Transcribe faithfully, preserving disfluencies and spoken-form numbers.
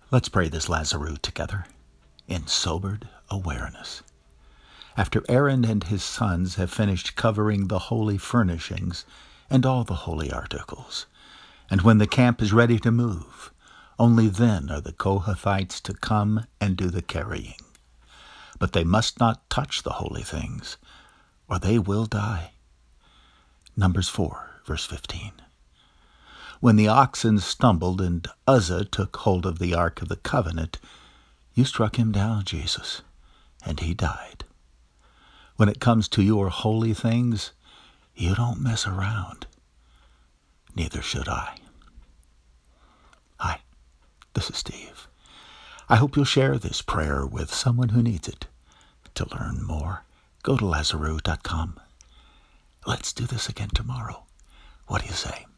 Let's pray this Lazarus together in sobered awareness. After Aaron and his sons have finished covering the holy furnishings and all the holy articles, and when the camp is ready to move, only then are the Kohathites to come and do the carrying. But they must not touch the holy things, or they will die. Numbers four, verse fifteen. When the oxen stumbled and Uzzah took hold of the Ark of the Covenant, you struck him down, Jesus, and he died. When it comes to your holy things, you don't mess around. Neither should I. Hi, this is Steve. I hope you'll share this prayer with someone who needs it. To learn more, go to Lazarus dot com. Let's do this again tomorrow. What do you say?